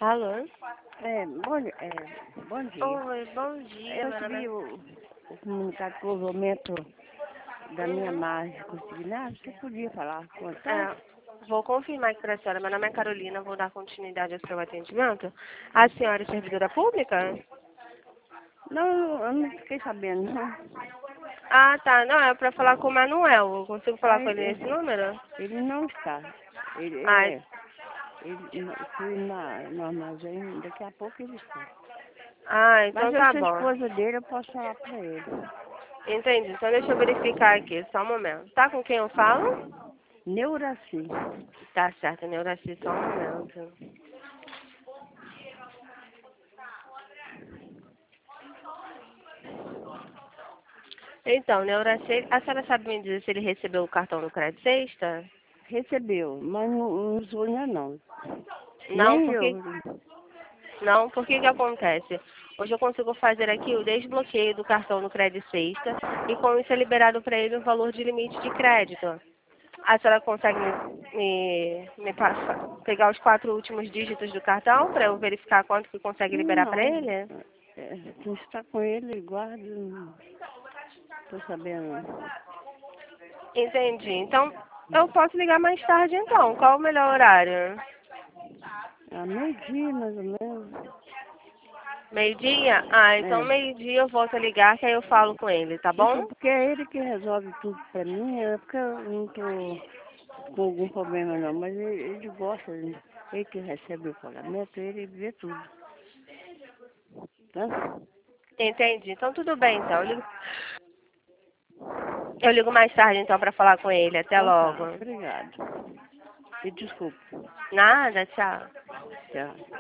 Alô? Bom dia. Oi, bom dia, Eu meu nome recebi é... o comunicado com o aumento da minha Uhum. margem consignada. Você podia falar quanto é? É, vou confirmar aqui para a senhora. Meu nome é Carolina, vou dar continuidade ao seu atendimento. A senhora é servidora pública? Não, eu não fiquei sabendo, não. Ah, tá. Não, é para falar com o Manuel. Eu consigo falar Ah, com ele nesse número? ele não está. Ele, Ah, é, fui no armazém, daqui a pouco ele está. Mas então eu tá sou bom. esposa dele, eu posso falar para ele. Entendi. Então deixa eu verificar aqui, só um momento. Tá com quem eu falo? Neuraci. Tá certo, Neuraci, só um momento. Então, Neuraci, a senhora sabe me dizer se ele recebeu o cartão no Crédito Sexta? Recebeu, mas não usou ainda não. Não, Nem porque eu. Não, porque que acontece? Hoje eu consigo fazer aqui o desbloqueio do cartão no Crédito Sexta e com isso é liberado para ele o valor de limite de crédito. A senhora consegue me passar, pegar os 4 últimos dígitos do cartão para eu verificar quanto que consegue liberar para Não. ele? Quem está com ele, guarda. Não tô sabendo. Entendi. Então, eu posso ligar mais tarde então. Qual o melhor horário? Meio-dia, mais ou menos. Meio-dia? Então É. meio-dia eu volto a ligar que aí eu falo com ele, tá Isso bom? porque é ele que resolve tudo pra mim, é porque eu não tô com algum problema não, mas ele gosta, ele que recebe o pagamento, ele vê tudo, tá? Entendi. Então tudo bem então. Eu ligo mais tarde então para falar com ele. Até Então tá, logo. obrigado. E desculpa. Nada, tchau. Tchau.